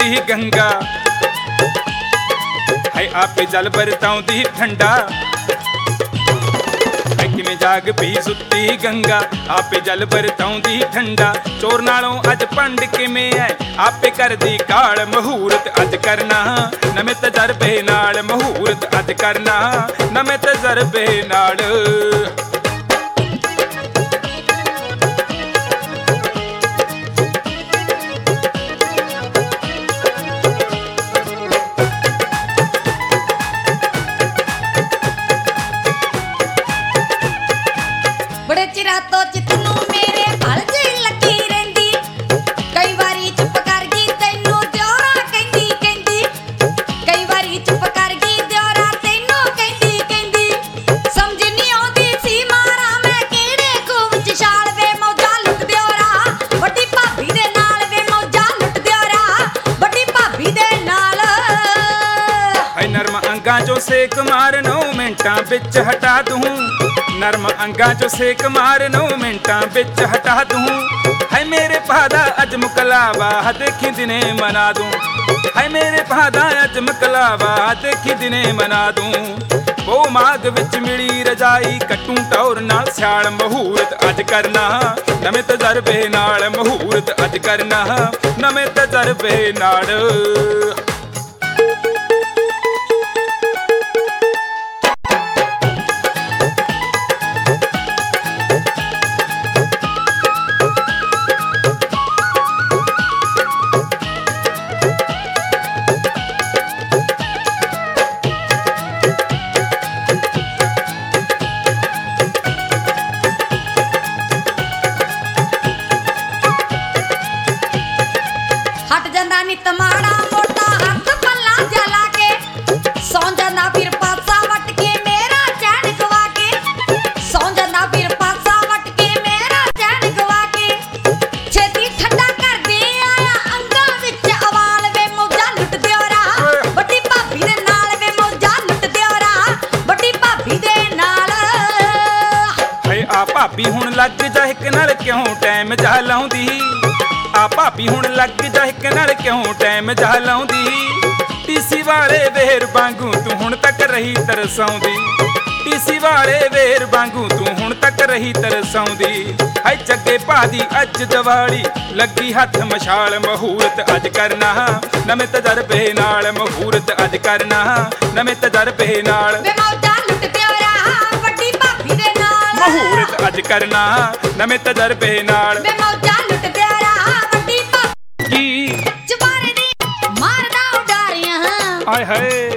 सुती गंगा है आपे जल बरताउंदी ठंडा किवें जाग पी सुती गंगा आपे जल बरताउंदी ठंडा चोर नालों अज पंड किवें है आपे करदी काल महूरत अज करना नवें तजरबे नाल महूरत अज करना नवें तजरबे नाल बड़े चिरा तो चित नूं मेरे हल जी लगी रहिंदी कई वारी चुप कर गई तैनूं दियोरा कहंदी कहंदी कई वारी चुप कर गई दियोरा तैनूं कहंदी कहंदी समझ नहीं आउंदी सी मारा मैं किहड़े खूह विच छाल वे मौजा लुट दियोरा वड्डी भाभी दे नाल वे मौजा लुट दियोरा वड्डी भाभी दे नाल है नरम अंगां चों सेक मार 9 मिंटां विच हटा दूं नरम अंगां चो सेक मार 9 मिंटां विच हटा दूं है मेरे भादा अज मुकलावा देखी दिने मना दूं है मेरे भादा अज मुकलावा देखी दिने मना दूं ओ माग विच मिली रजाई कटूं टौर नाल सियाल महूरत अज करना नवें तजरबे नाल महूरत अज करना नवें तजरबे नाल हट जांदा नित माड़ा मोटा हथ पल्ला जला के सौ जांदा फिर पासा वट के मेरा चैन गवा के सौ जांदा फिर पासा वट के मेरा चैन गवा के छेती ठंडा कर दे आया अंगां विच अवाल वे मौजा लुट दियोरा वड्डी भाभी दे नाल वे मौजा लुट दियोरा वड्डी भाभी दे नाल है आ भाभी हुण लग जा इक नाल क्यों टाइम जा लाउंदी आ भाभी हुण लग जा इक नाल क्यों टाइम जा लाउंदी टीसी वाले वेर वांगू तू हुण तक रही तरसाउंदी टीसी वाले वेर वांगू तू हुण तक रही तरसाउंदी है जगे भादी अज दिवाली लगी हथ मशाल महूरत अज करना नवें तजरबे नाल महूरत अज करना नवें तजरबे नाल वे मौजा लुट दियोरा वड्डी भाभी दे नाल महूरत अज करना नवें तजरबे नाल वे मौजा लुट दियोरा वड्डी भाभी की चबारे दी मारदा उडारियां आय हाय